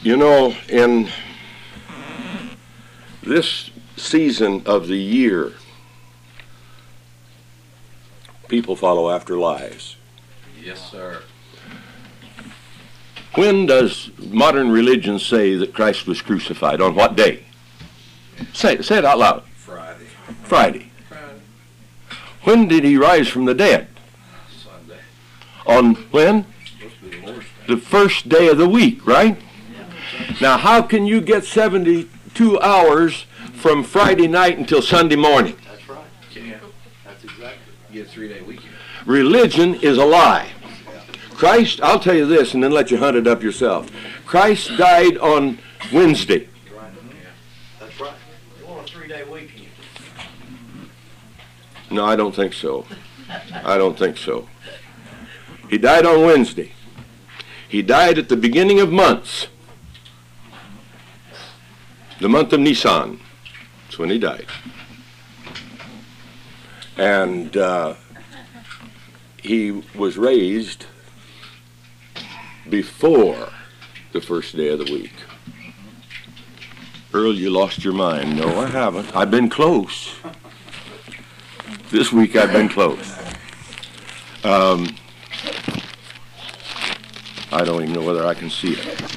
You know, in this season of the year, people follow after lies. Yes, sir. When does modern religion say that Christ was crucified? On what day? Say it out loud. Friday. Friday. When did he rise from the dead? Sunday. On when? Supposed to be the Lord's Day. The first day of the week, right? Now, how can you get 72 hours from Friday night until Sunday morning? That's right. Can't. That's exactly. You get a 3-day weekend. Religion is a lie. Christ, I'll tell you this and then let you hunt it up yourself. Christ died on Wednesday. Right. Yeah. That's right. You want a 3-day weekend? No, I don't think so. I don't think so. He died on Wednesday. He died at the beginning of months. The month of Nisan. That's when he died. And he was raised before the first day of the week. Earl, you lost your mind. No, I haven't. I've been close. This week I've been close. I don't even know whether I can see it.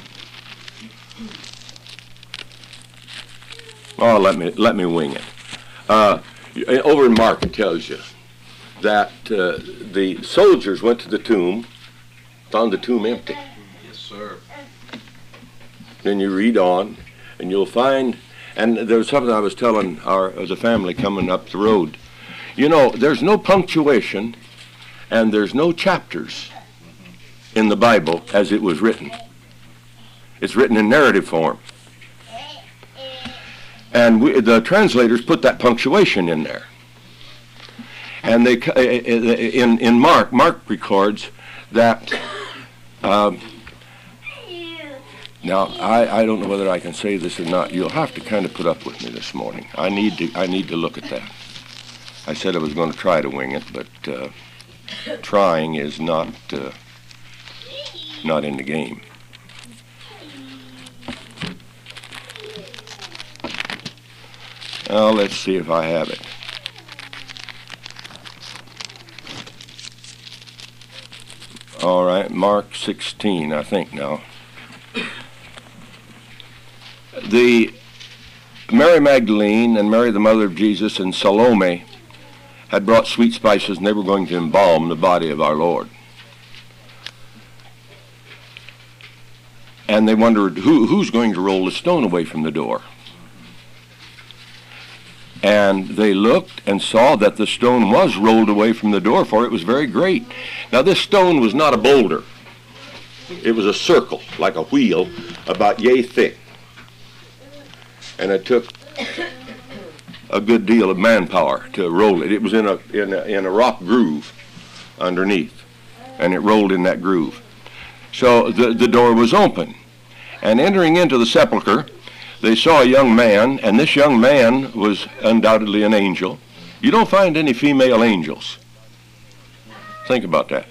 Oh, let me wing it. Over in Mark it tells you that the soldiers went to the tomb, found the tomb empty. Yes, sir. Then you read on, and you'll find, and there was something I was telling the family coming up the road. You know, there's no punctuation, and there's no chapters in the Bible as it was written. It's written in narrative form. And the translators put that punctuation in there. And they in Mark records that. Now I don't know whether I can say this or not. You'll have to kind of put up with me this morning. I need to look at that. I said I was going to try to wing it, but trying is not in the game. Well, let's see if I have it. All right, Mark 16, I think now. The Mary Magdalene and Mary the mother of Jesus and Salome had brought sweet spices, and they were going to embalm the body of our Lord. And they wondered who's going to roll the stone away from the door. And they looked and saw that the stone was rolled away from the door, for it was very great. Now this stone was not a boulder. It was a circle, like a wheel, about yay thick. And it took a good deal of manpower to roll it. It was in a rock groove underneath, and it rolled in that groove. So the door was open. And entering into the sepulcher, they saw a young man, and this young man was undoubtedly an angel. You don't find any female angels. Think about that.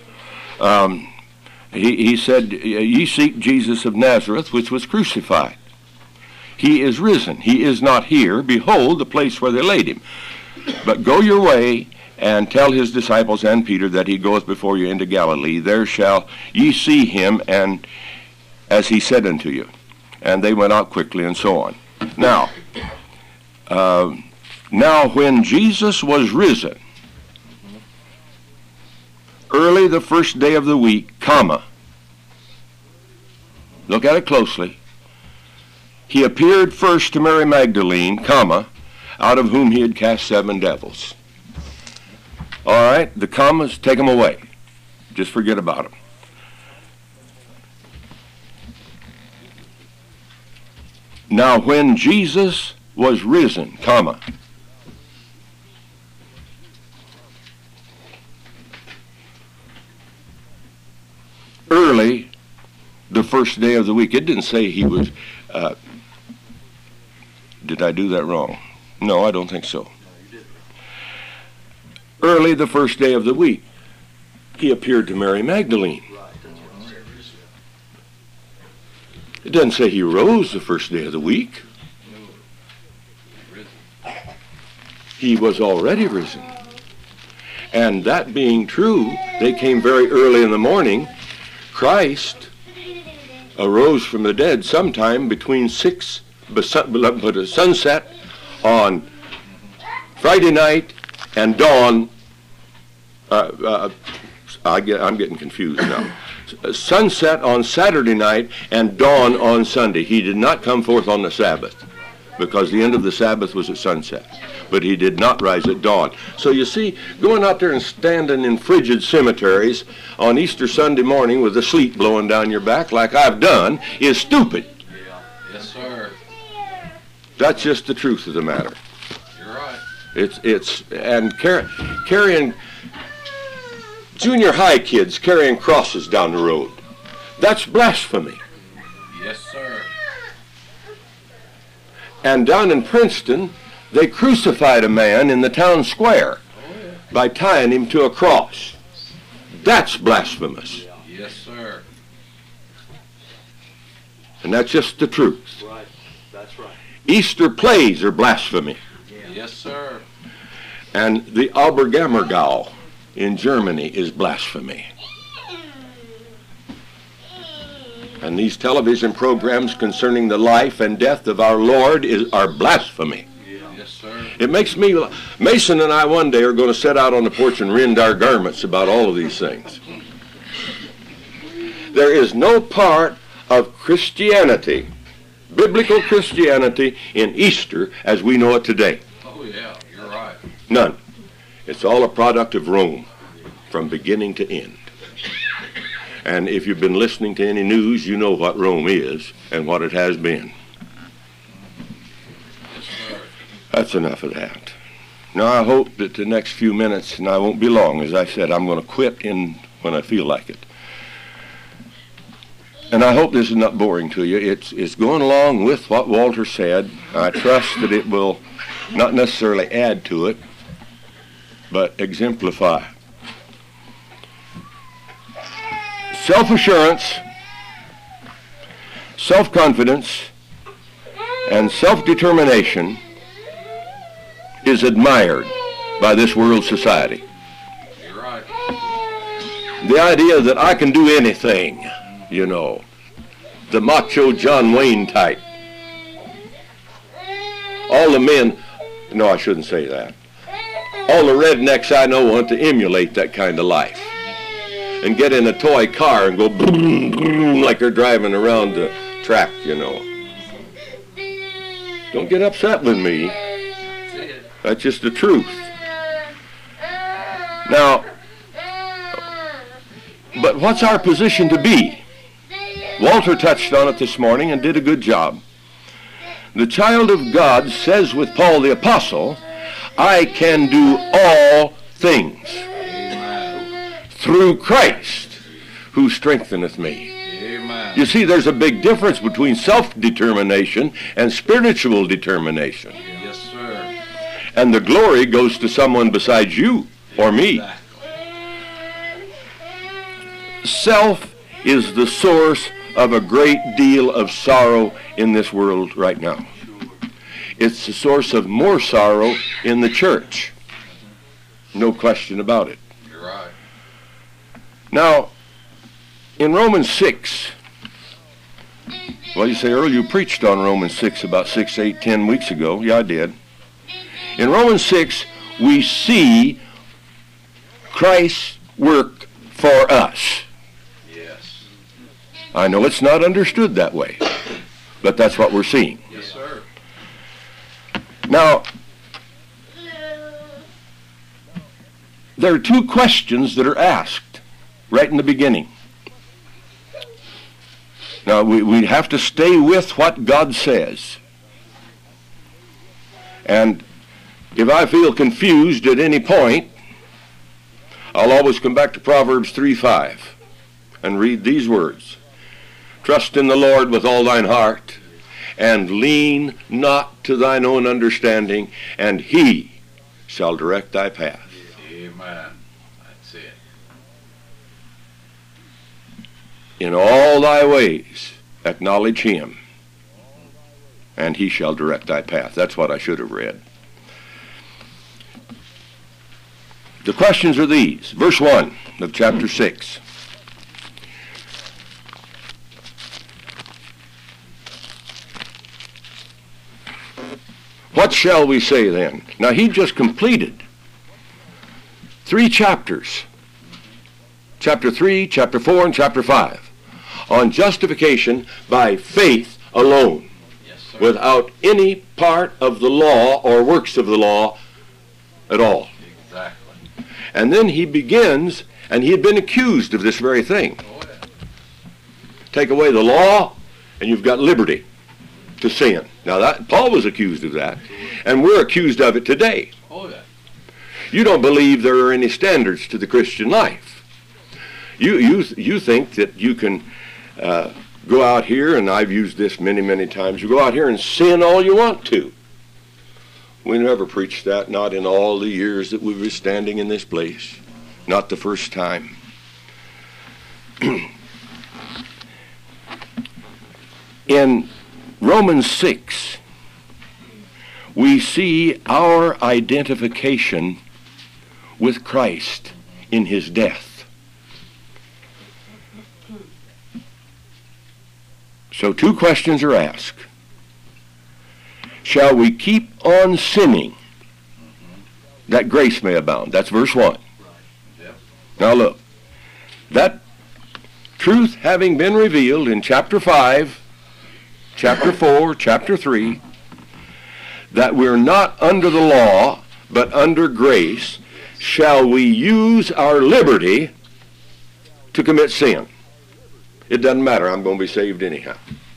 He said, "Ye seek Jesus of Nazareth, which was crucified. He is risen. He is not here. Behold the place where they laid him. But go your way and tell his disciples and Peter that he goeth before you into Galilee. There shall ye see him, and as he said unto you." And they went out quickly, and so on. Now when Jesus was risen, early the first day of the week, comma, look at it closely, he appeared first to Mary Magdalene, comma, out of whom he had cast 7 devils. All right, the commas, take them away. Just forget about them. Now when Jesus was risen, comma, early the first day of the week. It didn't say he was, did I do that wrong? No, I don't think so. Early the first day of the week, he appeared to Mary Magdalene. It doesn't say he rose the first day of the week. He was already risen. And that being true, they came very early in the morning. Christ arose from the dead sometime between sunset on Friday night and dawn. I'm getting confused now. Sunset on Saturday night and dawn on Sunday. He did not come forth on the Sabbath because the end of the Sabbath was at sunset. But he did not rise at dawn. So you see, going out there and standing in frigid cemeteries on Easter Sunday morning with the sleet blowing down your back like I've done is stupid. Yeah. Yes, sir. That's just the truth of the matter. You're right. And carrying junior high kids carrying crosses down the road. That's blasphemy. Yes, sir. And down in Princeton, they crucified a man in the town square by tying him to a cross. That's blasphemous. Yes, sir. And that's just the truth. Right. That's right. Easter plays are blasphemy. Yes, sir. And the Obergammergau in Germany is blasphemy. And these television programs concerning the life and death of our Lord are blasphemy. Yes, sir. It makes me, Mason and I one day are going to set out on the porch and rend our garments about all of these things. There is no part of Christianity, biblical Christianity, in Easter as we know it today. Oh, yeah, you're right. None. It's all a product of Rome from beginning to end. And if you've been listening to any news, you know what Rome is and what it has been. Yes, sir. That's enough of that. Now I hope that the next few minutes, and I won't be long, as I said, I'm going to quit when I feel like it. And I hope this is not boring to you. It's going along with what Walter said. I trust that it will not necessarily add to it, but exemplify. Self-assurance, self-confidence, and self-determination is admired by this world society. You're right. The idea that I can do anything, you know, the macho John Wayne type. All the men, no, I shouldn't say that. All the rednecks I know want to emulate that kind of life and get in a toy car and go boom, boom, like they're driving around the track, you know. Don't get upset with me. That's just the truth. Now, but what's our position to be? Walter touched on it this morning and did a good job. The child of God says with Paul the Apostle, I can do all things through Christ who strengtheneth me. Amen. You see, there's a big difference between self-determination and spiritual determination. Yes, sir. And the glory goes to someone besides you or me. Exactly. Self is the source of a great deal of sorrow in this world right now. It's the source of more sorrow in the church. No question about it. You're right. Now, in Romans 6, well, you say, Earl, you preached on Romans 6 about 6, 8, 10 weeks ago. Yeah, I did. In Romans 6, we see Christ's work for us. Yes. I know it's not understood that way, but that's what we're seeing. Yes, sir. Now, there are two questions that are asked right in the beginning. Now, we have to stay with what God says. And if I feel confused at any point, I'll always come back to Proverbs 3:5 and read these words. Trust in the Lord with all thine heart, and lean not to thine own understanding, and he shall direct thy path. Amen. That's it. In all thy ways Acknowledge him, and he shall direct thy path. That's what I should have read. The questions are these. Verse 1 of chapter 6. What shall we say then? Now he just completed 3 chapters. Chapter 3, chapter 4, and chapter 5. On justification by faith alone. Yes, sir. Without any part of the law or works of the law at all. Exactly. And then he begins, and he had been accused of this very thing. Oh, yeah. Take away the law, and you've got liberty to sin. Now, that Paul was accused of that, and we're accused of it today. Oh, yeah. You don't believe there are any standards to the Christian life. You think that you can go out here, and I've used this many, many times, you go out here and sin all you want to. We never preached that, not in all the years that we were standing in this place. Not the first time. In Romans 6, we see our identification with Christ in his death. So 2 questions are asked. Shall we keep on sinning that grace may abound? That's verse 1. Yep. Now look, that truth having been revealed in chapter 5, chapter 4, chapter 3, that we're not under the law, but under grace, shall we use our liberty to commit sin? It doesn't matter, I'm going to be saved anyhow.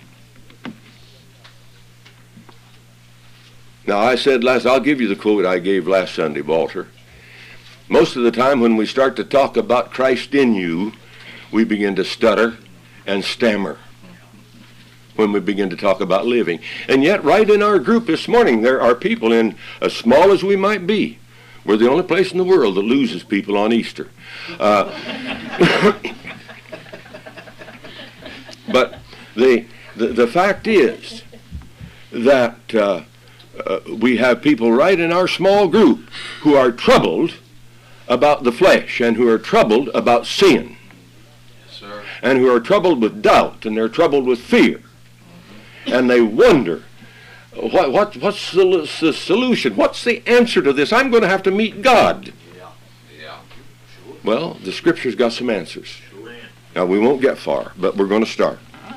Now I said I'll give you the quote I gave last Sunday, Walter. Most of the time when we start to talk about Christ in you, we begin to stutter and stammer when we begin to talk about living. And yet right in our group this morning, there are people, in as small as we might be, we're the only place in the world that loses people on Easter. But the fact is that we have people right in our small group who are troubled about the flesh and who are troubled about sin. Yes, sir. And who are troubled with doubt, and they're troubled with fear. And they wonder, what's the solution? What's the answer to this? I'm going to have to meet God. Yeah. Yeah. Sure. Well, the Scripture's got some answers. Sure. Now, we won't get far, but we're going to start.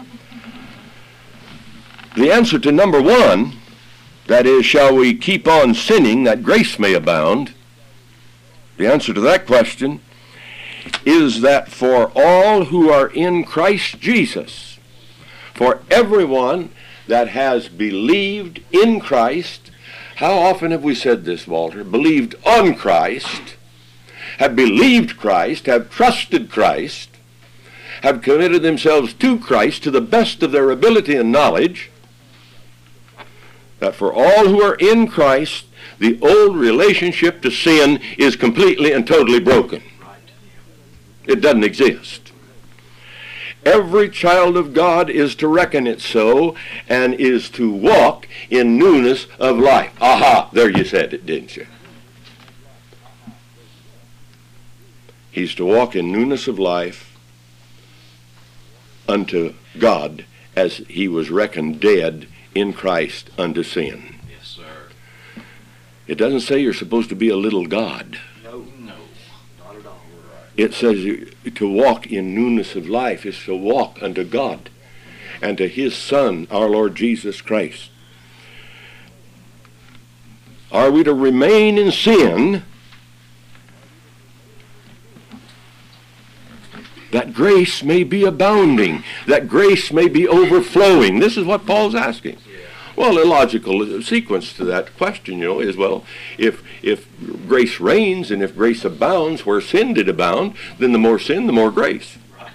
The answer to number 1, that is, shall we keep on sinning that grace may abound? The answer to that question is that for all who are in Christ Jesus, for everyone that has believed in Christ, how often have we said this, Walter? Believed on Christ, have believed Christ, have trusted Christ, have committed themselves to Christ to the best of their ability and knowledge, that for all who are in Christ, the old relationship to sin is completely and totally broken. It doesn't exist. Every child of God is to reckon it so, and is to walk in newness of life. Aha, there you said it, didn't you? He's to walk in newness of life unto God, as he was reckoned dead in Christ unto sin. Yes, sir. It doesn't say you're supposed to be a little God. No, not at all. Right. It says to walk in newness of life is to walk unto God and to his Son, our Lord Jesus Christ. Are we to remain in sin that grace may be abounding, that grace may be overflowing? This is what Paul's asking. Well, a logical sequence to that question, is, well, if grace reigns and if grace abounds where sin did abound, then the more sin, the more grace. Right.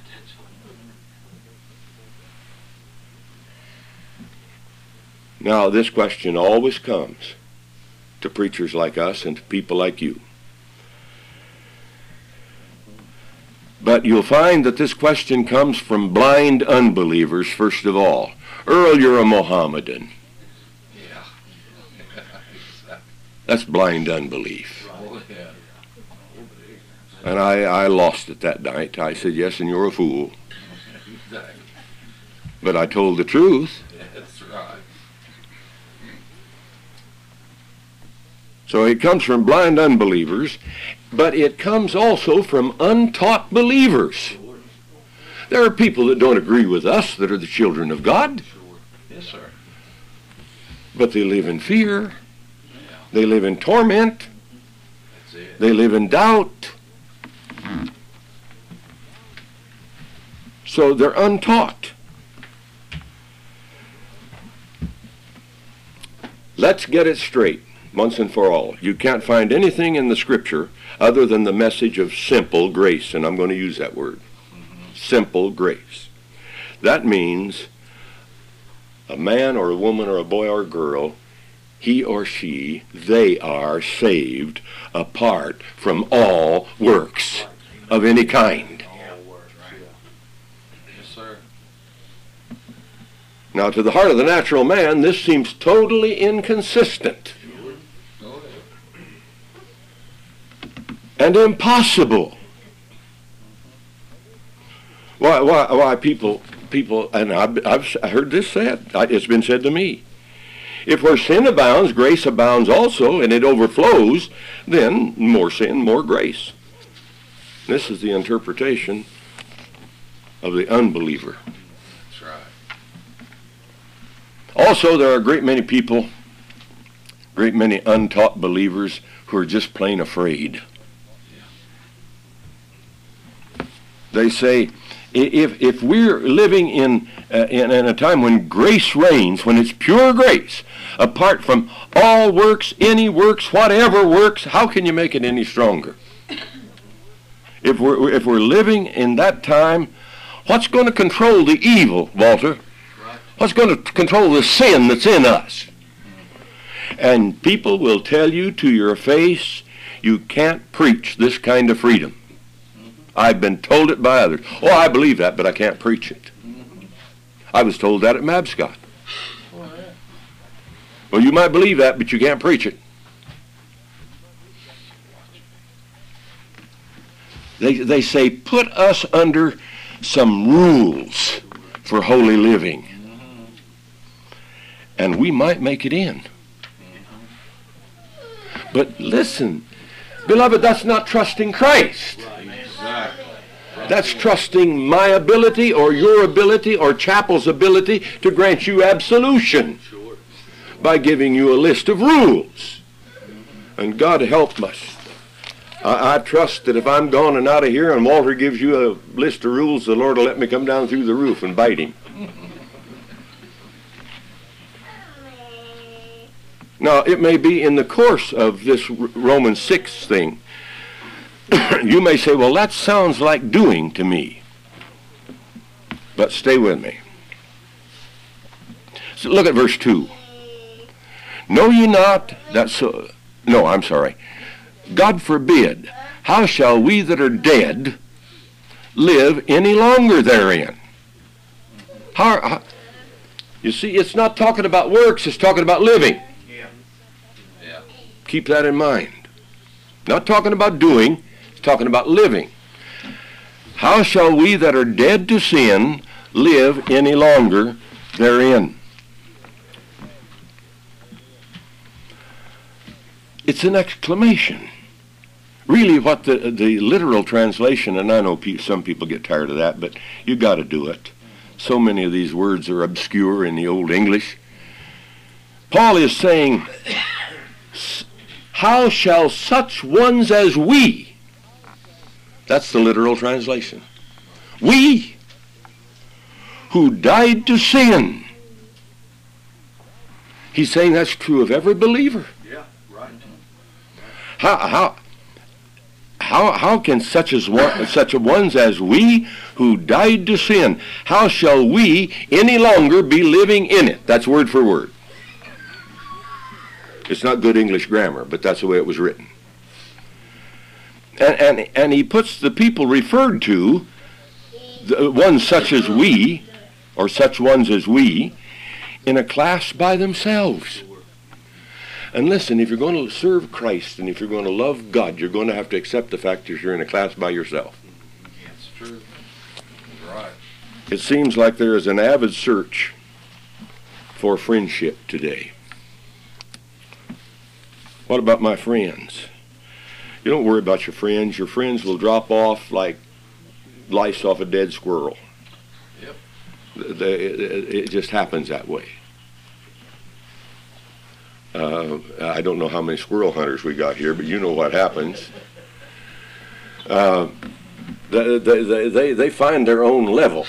Now, this question always comes to preachers like us and to people like you. But you'll find that this question comes from blind unbelievers, first of all. Earl, you're a Mohammedan. Yeah. That's blind unbelief. Oh, yeah. And I lost it that night. I said, yes, and you're a fool. Exactly. But I told the truth. That's right. So it comes from blind unbelievers, but it comes also from untaught believers. There are people that don't agree with us that are the children of God, Sure. Yes, sir. but they live in fear. They live in torment. That's it. They live in doubt. So they're untaught. Let's get it straight once and for all. You can't find anything in the Scripture other than the message of simple grace, and I'm going to use that word. Simple grace. That means a man or a woman or a boy or a girl, he or she, they are saved apart from all works of any kind. Yes, sir. Now, to the heart of the natural man, this seems totally inconsistent Oh, and impossible. Why people, and I've heard this said, it's been said to me, if where sin abounds, grace abounds also, and it overflows, then more sin, more grace. This is the interpretation of the unbeliever. that's right. Also, there are a great many people, great many untaught believers who are just plain afraid. They say, if we're living in a time when grace reigns, when it's pure grace, apart from all works, any works, whatever works, how can you make it any stronger? If we're living in that time, what's going to control the evil, Walter? What's going to control the sin that's in us? And people will tell you to your face, you can't preach this kind of freedom. I've been told it by others. Oh, I believe that, but I can't preach it. I was told that at Mabscott. Well, you might believe that, but you can't preach it. They say, put us under some rules for holy living. And we might make it in. But listen, beloved, that's not trusting Christ. Exactly. That's trusting my ability or your ability or chapel's ability to grant you absolution by giving you a list of rules. And God help us. I trust that if I'm gone and out of here and Walter gives you a list of rules, the Lord will let me come down through the roof and bite him. Now, it may be in the course of this Romans 6 thing, you may say, well, that sounds like doing to me. But stay with me. So look at verse 2. Know ye not that so... No, I'm sorry. God forbid, how shall we that are dead live any longer therein? How, you see, it's not talking about works, it's talking about living. Yeah. Keep that in mind. Not talking about doing, it's talking about living. How shall we that are dead to sin live any longer therein? It's an exclamation. Really what the literal translation, and I know some people get tired of that, but you got to do it. So many of these words are obscure in the Old English. Paul is saying, how shall such ones as we, that's the literal translation, we who died to sin. He's saying that's true of every believer. Yeah, right. How can such ones as we who died to sin, how shall we any longer be living in it? That's word for word. It's not good English grammar, but that's the way it was written. And he puts the people referred to, the ones such as we, or such ones as we, in a class by themselves. And listen, if you're going to serve Christ and if you're going to love God, you're going to have to accept the fact that you're in a class by yourself. That's true. Right. It seems like there is an avid search for friendship today. What about my friends? You don't worry about your friends. Your friends will drop off like lice off a dead squirrel. Yep. It just happens that way. I don't know how many squirrel hunters we got here, but you know what happens. They find their own level.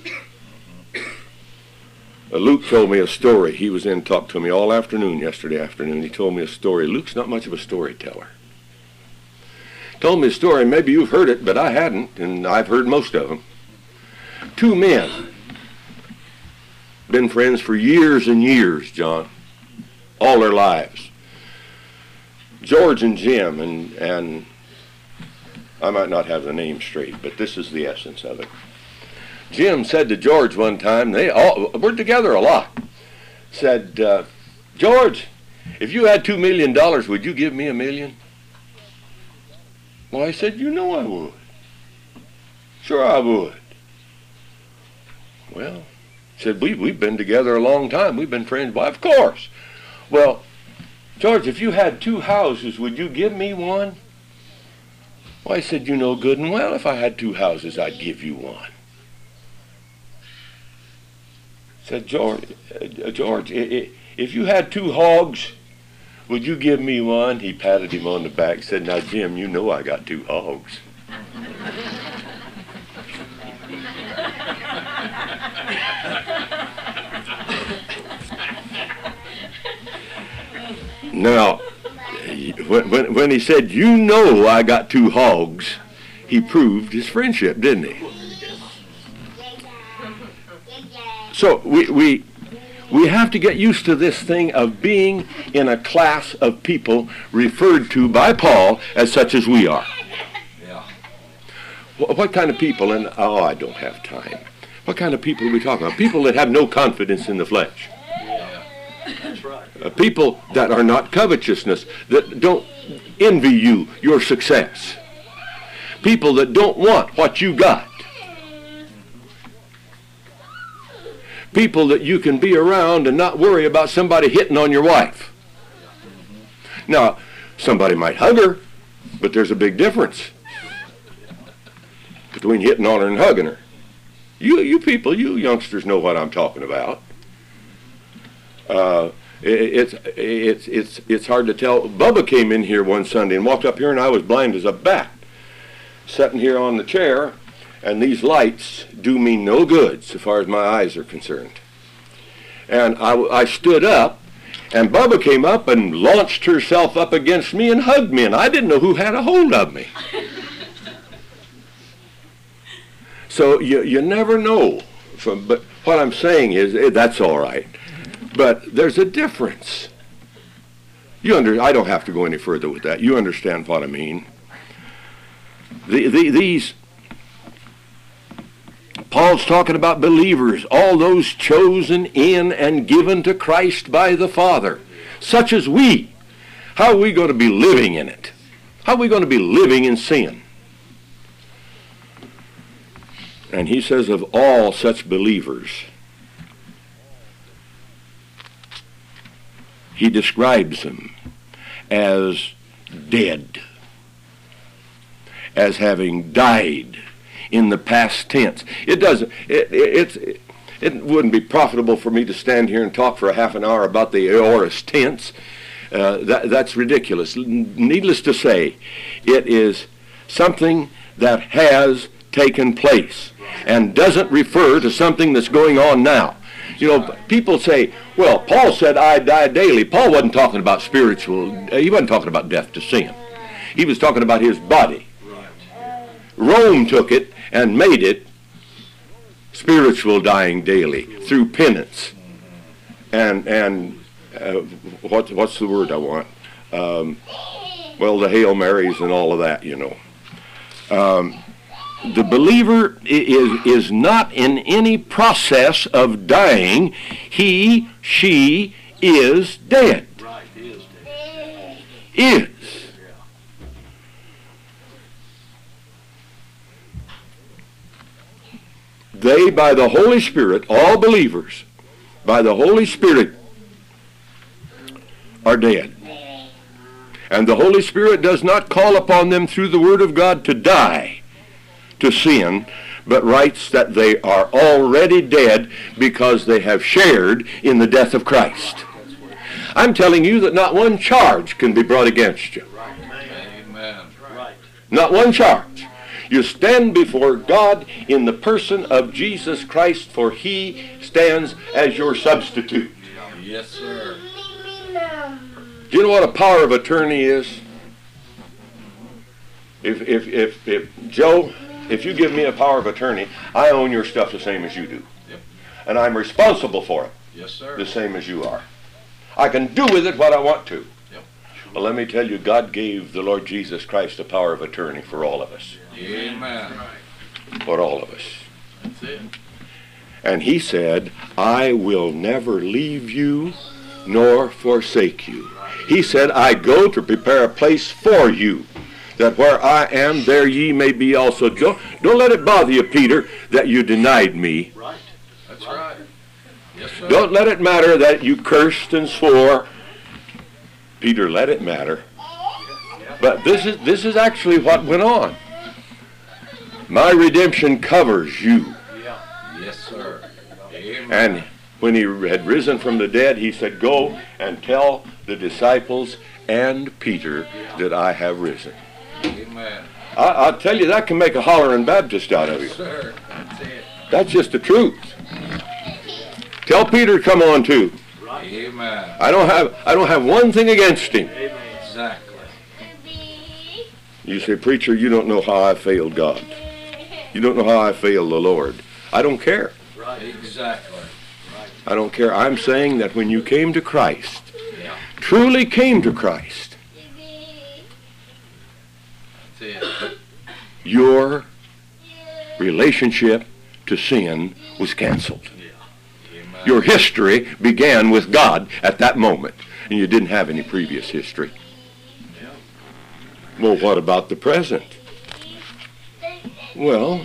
Luke told me a story. He was in, talked to me all afternoon, yesterday afternoon. He told me a story. Luke's not much of a storyteller. Told me a story, maybe you've heard it, but I hadn't, and I've heard most of them. Two men, been friends for years and years, John, all their lives. George and Jim, and I might not have the name straight, but this is the essence of it. Jim said to George one time, they all were together a lot, said, George, if you had $2 million, would you give me $1 million? Well, I said, you know I would. Sure I would. Well, said, we've been together a long time. We've been friends. Well, of course. Well, George, if you had 2 houses, would you give me one? Well, I said, you know good and well if I had 2 houses, I'd give you one. Said, George, if you had 2 hogs, would you give me one? He patted him on the back, said, now, Jim, you know I got 2 hogs. Now, when he said, you know I got 2 hogs, he proved his friendship, didn't he? So we have to get used to this thing of being in a class of people referred to by Paul as such as we are. Yeah. What kind of people, and I don't have time. What kind of people are we talking about? People that have no confidence in the flesh. Yeah. That's right. People that are not covetousness, that don't envy you, your success. People that don't want what you got. People that you can be around and not worry about somebody hitting on your wife. Now, somebody might hug her, but there's a big difference between hitting on her and hugging her. You people, you youngsters know what I'm talking about. It's hard to tell. Bubba came in here one Sunday and walked up here, and I was blind as a bat, sitting here on the chair. And these lights do me no good so far as my eyes are concerned. And I stood up, and Bubba came up and launched herself up against me and hugged me, and I didn't know who had a hold of me. So you never know. But what I'm saying is, that's all right. But there's a difference. I don't have to go any further with that. You understand what I mean. These... Paul's talking about believers, all those chosen in and given to Christ by the Father, such as we. How are we going to be living in it? How are we going to be living in sin? And he says of all such believers, he describes them as dead, as having died in the past tense. It wouldn't be profitable for me to stand here and talk for a half an hour about the aorist tense. That's ridiculous. Needless to say, it is something that has taken place and doesn't refer to something that's going on now. You know, people say, well, Paul said I die daily. Paul wasn't talking about spiritual, he wasn't talking about death to sin. He was talking about his body. Rome took it and made it spiritual dying daily through penance and what's the word I want? Well, the Hail Marys and all of that, you know. The believer is not in any process of dying. He, she is dead. Right, is dead. Is. They, by the Holy Spirit, all believers, by the Holy Spirit, are dead. And the Holy Spirit does not call upon them through the Word of God to die to sin, but writes that they are already dead because they have shared in the death of Christ. I'm telling you that not one charge can be brought against you. Amen. Right. Not one charge. You stand before God in the person of Jesus Christ, for He stands as your substitute. Yes, sir. Do you know what a power of attorney is? If Joe, if you give me a power of attorney, I own your stuff the same as you do. Yep. And I'm responsible for it Yes, sir. the same as you are. I can do with it what I want to. Yep. Well, let me tell you, God gave the Lord Jesus Christ a power of attorney for all of us. Amen. For all of us. That's it. And He said, I will never leave you nor forsake you. He said, I go to prepare a place for you, that where I am, there ye may be also. Don't let it bother you, Peter, that you denied me. Right. That's right. Yes, sir. Don't let it matter that you cursed and swore. Peter, let it matter. But this is actually what went on. My redemption covers you. Yeah. Yes, sir. Amen. And when He had risen from the dead, He said, go and tell the disciples and Peter that I have risen. Amen. I'll tell you, that can make a hollering Baptist out of you. Yes, sir. That's it. That's just the truth. Tell Peter to come on too. Right. Amen. I don't have one thing against him. Amen. Exactly. You say, preacher, you don't know how I failed God. You don't know how I failed the Lord. I don't care. Right. Exactly. I don't care. I'm saying that when you came to Christ, Yeah. truly came to Christ, That's it. your relationship to sin was canceled. Amen. Your history began with God at that moment, and you didn't have any previous history. Well, what about the present? Well,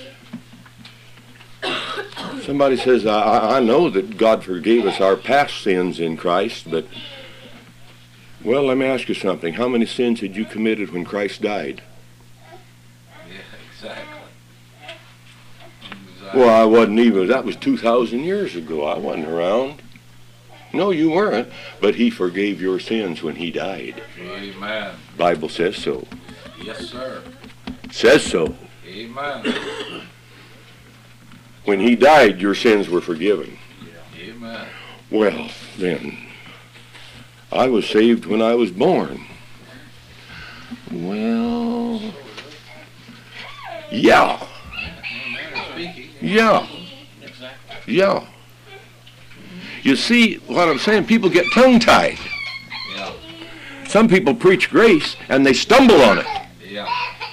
somebody says, I know that God forgave us our past sins in Christ, but, well, let me ask you something. How many sins had you committed when Christ died? Yeah, exactly. Exactly. Well, I wasn't even, that was 2,000 years ago. I wasn't around. No, you weren't. But He forgave your sins when He died. Amen. Bible says so. Yes, sir. Says so. Amen. When He died, your sins were forgiven. Amen. Well, then, I was saved when I was born. Well, yeah, Speaking. yeah, yeah. You see what I'm saying? People get tongue-tied. Yeah. Some people preach grace and they stumble on it. Yeah.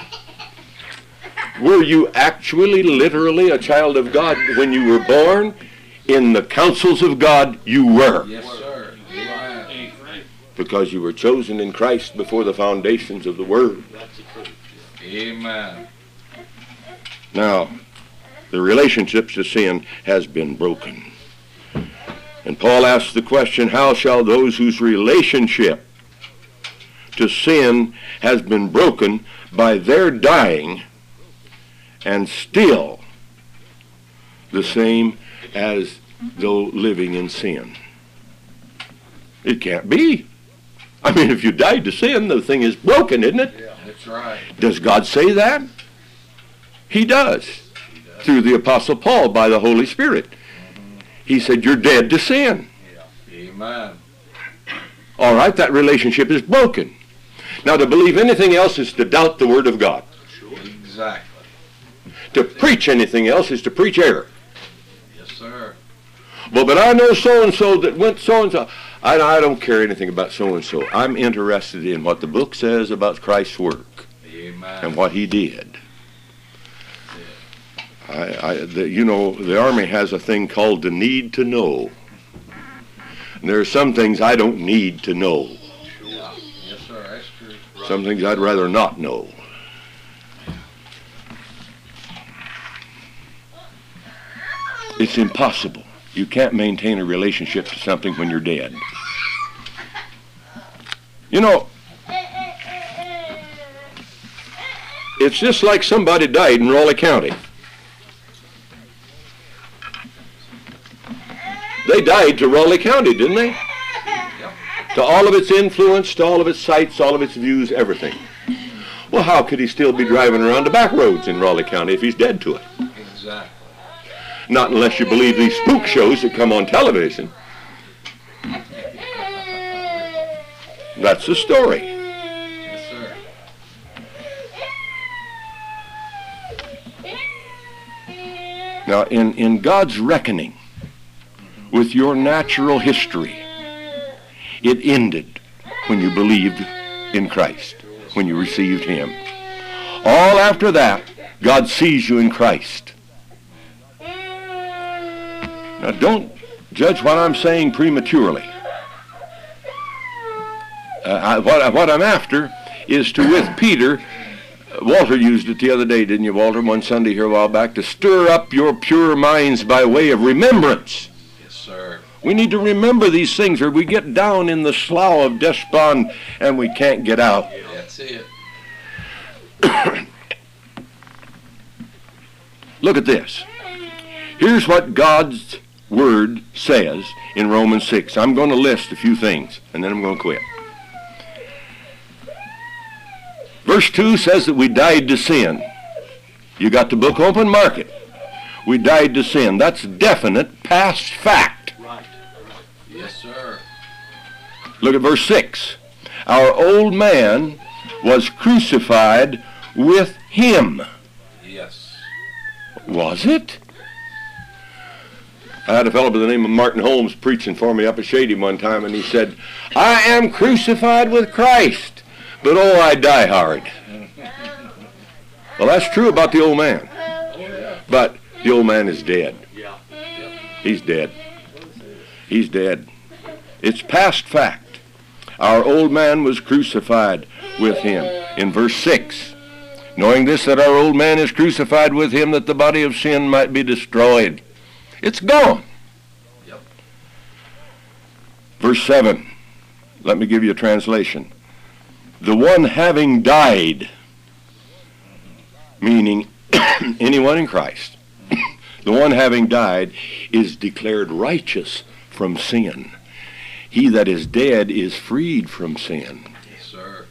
Were you actually, literally a child of God when you were born? In the counsels of God, you were. Yes, sir. Amen. Because you were chosen in Christ before the foundations of the world. That's the truth. Amen. Now, the relationship to sin has been broken. And Paul asks the question, how shall those whose relationship to sin has been broken by their dying and still the same as though living in sin? It can't be. I mean, if you died to sin, the thing is broken, isn't it? Yeah. That's right. Does God say that? He does. Through the Apostle Paul by the Holy Spirit. He said, you're dead to sin. Amen. All right, that relationship is broken. Now, to believe anything else is to doubt the Word of God. Exactly. To preach anything else is to preach error. Yes, sir. Well, but I know so-and-so that went so-and-so. I don't care anything about so-and-so. I'm interested in what the book says about Christ's work Amen. and what He did. You know, the Army has a thing called the need to know. And there are some things I don't need to know. Yeah. Yes, sir. That's true. Right. Some things I'd rather not know. It's impossible. You can't maintain a relationship to something when you're dead. You know, it's just like somebody died in Raleigh County. They died to Raleigh County, didn't they? Yep. To all of its influence, to all of its sights, all of its views, everything. Well, how could he still be driving around the back roads in Raleigh County if he's dead to it? Exactly. Not unless you believe these spook shows that come on television. That's the story. Yes, sir. Now, in God's reckoning with your natural history, it ended when you believed in Christ, when you received Him. All after that, God sees you in Christ. Now, don't judge what I'm saying prematurely. What I'm after is to, with Peter, Walter used it the other day, didn't you, Walter, one Sunday here a while back, to stir up your pure minds by way of remembrance. Yes, sir. We need to remember these things, or we get down in the slough of despond and we can't get out. That's it. Look at this. Here's what God's Word says in Romans 6. I'm going to list a few things, and then I'm going to quit. Verse 2 says that we died to sin. You got the book open? Mark it. We died to sin. That's definite past fact. Right. Yes, sir. Look at verse 6. Our old man was crucified with Him. Yes. Was it? I had a fellow by the name of Martin Holmes preaching for me up at Shady one time, and he said, I am crucified with Christ, but oh, I die hard. Well, that's true about the old man. But the old man is dead. Yeah. He's dead. He's dead. It's past fact. Our old man was crucified with Him. In verse 6, knowing this, that our old man is crucified with Him, that the body of sin might be destroyed. It's gone. Yep. Verse 7, let me give you a translation. The one having died, meaning anyone in Christ, the one having died is declared righteous from sin. He that is dead is freed from sin. Yes, sir.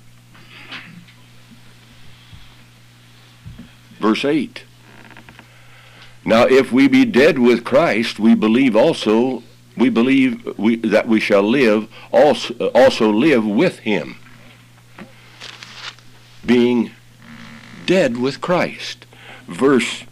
Verse 8. Now if we be dead with Christ, we believe that we shall live, also live with Him. Being dead with Christ. Verse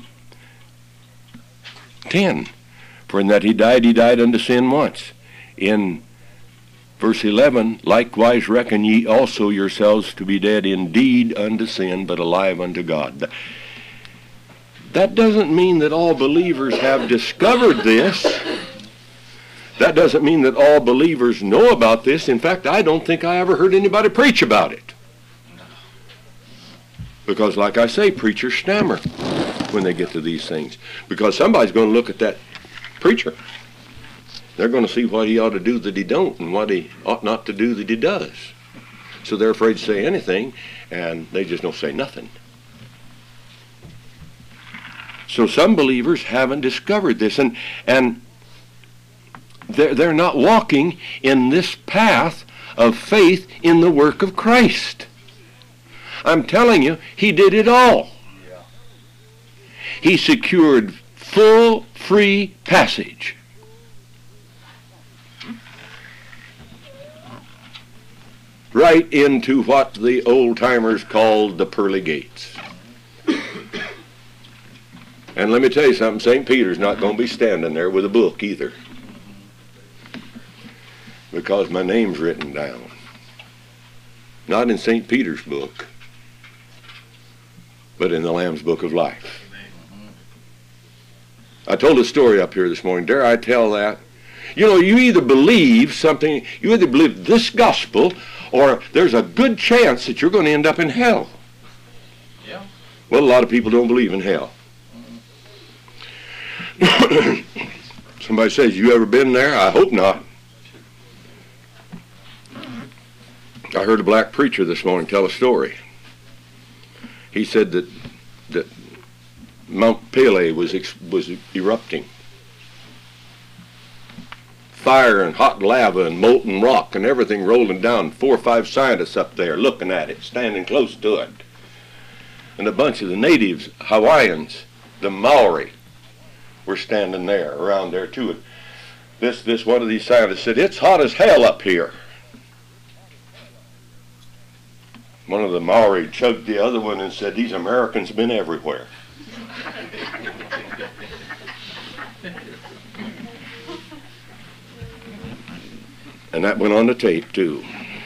10. For in that He died unto sin once. In verse 11, likewise reckon ye also yourselves to be dead indeed unto sin, but alive unto God. That doesn't mean that all believers have discovered this. That doesn't mean that all believers know about this. In fact, I don't think I ever heard anybody preach about it. Because, like I say, preachers stammer when they get to these things. Because somebody's going to look at that preacher. They're going to see what he ought to do that he don't, and what he ought not to do that he does. So they're afraid to say anything, and they just don't say nothing. So some believers haven't discovered this, and they're not walking in this path of faith in the work of Christ. I'm telling you, He did it all. Yeah. He secured full, free passage. Right into what the old-timers called the pearly gates. And let me tell you something, St. Peter's not going to be standing there with a book either. Because my name's written down. Not in St. Peter's book, but in the Lamb's Book of Life. I told a story up here this morning. Dare I tell that? You know, you either believe something, you either believe this gospel, or there's a good chance that you're going to end up in hell. Yeah. Well, a lot of people don't believe in hell. Somebody says, you ever been there? I hope not. I heard a black preacher this morning tell a story. He said that Mount Pelée was erupting. Fire and hot lava and molten rock and everything rolling down. 4 or 5 scientists up there looking at it, standing close to it. And a bunch of the natives, Hawaiians, the Maori, were standing there, around there too. And this one of these scientists said, it's hot as hell up here. One of the Maori chugged the other one and said, these Americans have been everywhere. And that went on the tape too.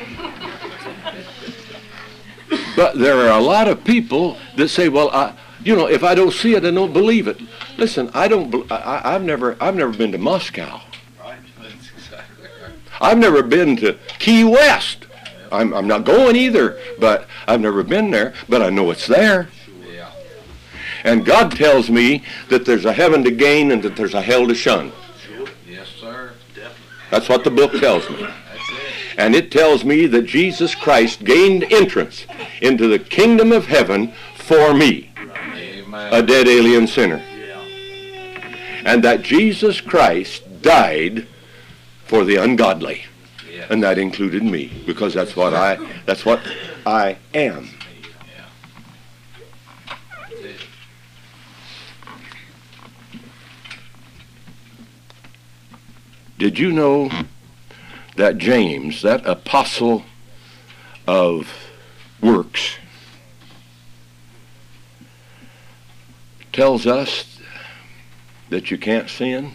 But there are a lot of people that say, well, if I don't see it, I don't believe it. Listen, I've never been to Moscow. Right. That's exactly right. I've never been to Key West. I'm not going either, but I've never been there, but I know it's there. Yeah. And God tells me that there's a heaven to gain and that there's a hell to shun. Sure. Yes, sir. Definitely. That's what the book tells me. That's it. And it tells me that Jesus Christ gained entrance into the kingdom of heaven for me, Amen. a dead alien sinner. Yeah. And that Jesus Christ died for the ungodly. Yeah. And that included me, because that's what I am. Yeah. That's it. Did you know that James, that apostle of works, tells us that you can't sin?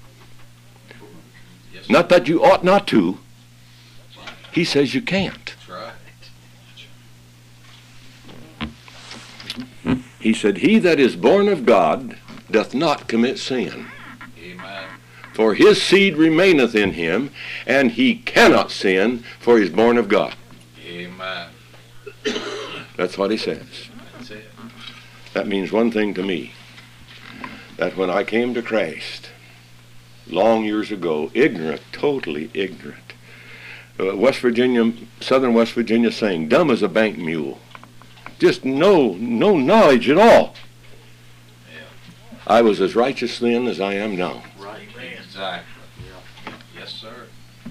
Yes, Not that you ought not to. He says you can't. that's right. He said, he that is born of God doth not commit sin. Amen. For his seed remaineth in him, and he cannot sin, for he is born of God. Amen. That's what he says. That's it. That means one thing to me, that when I came to Christ, long years ago, ignorant, totally ignorant, southern West Virginia saying, dumb as a bank mule. Just no knowledge at all. Yeah. I was as righteous then as I am now. Right. Exactly. Yeah. Yes, sir.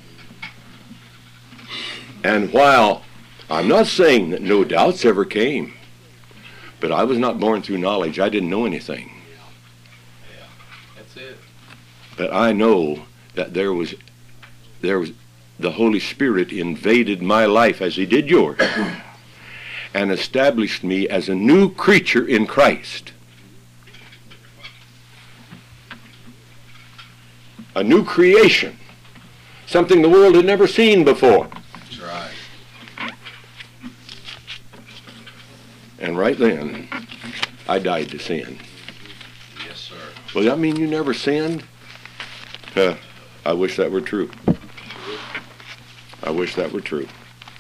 And while I'm not saying that no doubts ever came, but I was not born through knowledge. I didn't know anything. Yeah. That's it. But I know that there was the Holy Spirit invaded my life as he did yours and established me as a new creature in Christ. A new creation. Something the world had never seen before. That's right. And right then, I died to sin. Yes, sir. Well, that mean you never sinned? I wish that were true. I wish that were true.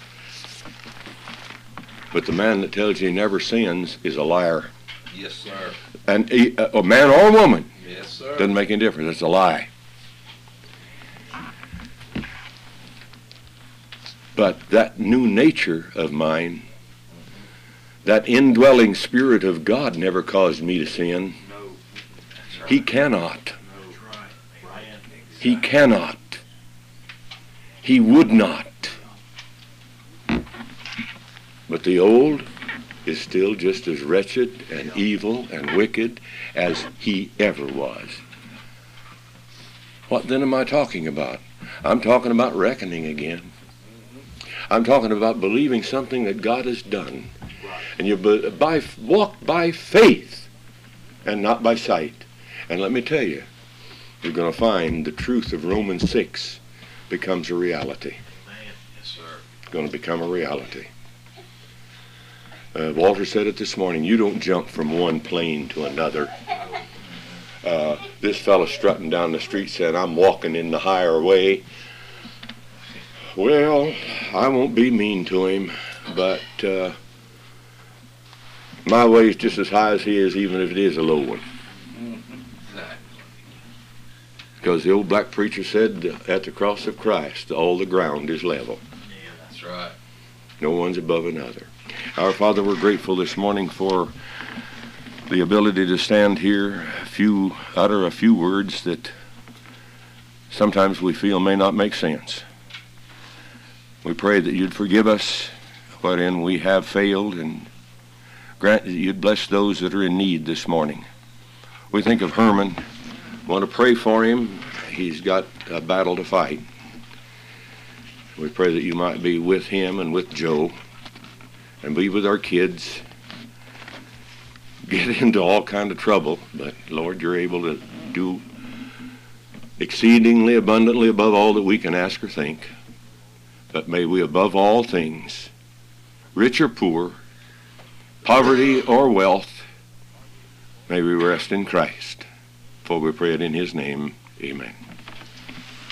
But the man that tells you he never sins is a liar. Yes, sir. And a man or a woman, Yes, sir. doesn't make any difference. It's a lie. But that new nature of mine, that indwelling Spirit of God never caused me to sin. No. That's right. He cannot. No. That's right. Right. He cannot. He would not. But the old is still just as wretched and evil and wicked as he ever was. What then am I talking about? I'm talking about reckoning again. I'm talking about believing something that God has done. And you walk by faith and not by sight. And let me tell you, you're going to find the truth of Romans 6 becomes a reality. Amen. Yes, sir. It's going to become a reality. Walter said it this morning, you don't jump from one plane to another. This fella strutting down the street saying, I'm walking in the higher way. Well, I won't be mean to him, but my way is just as high as his, even if it is a low one. Because the old black preacher said, at the cross of Christ, all the ground is level. Yeah, that's right. No one's above another. Our Father, we're grateful this morning for the ability to stand here, utter a few words that sometimes we feel may not make sense. We pray that you'd forgive us wherein we have failed, and grant that you'd bless those that are in need this morning. We think of Herman. Want to pray for him. He's got a battle to fight. We pray that you might be with him and with Joe, and be with our kids. Get into all kind of trouble, but Lord, you're able to do exceedingly abundantly above all that we can ask or think. But may we above all things, rich or poor, poverty or wealth, may we rest in Christ. For we pray it in his name. Amen.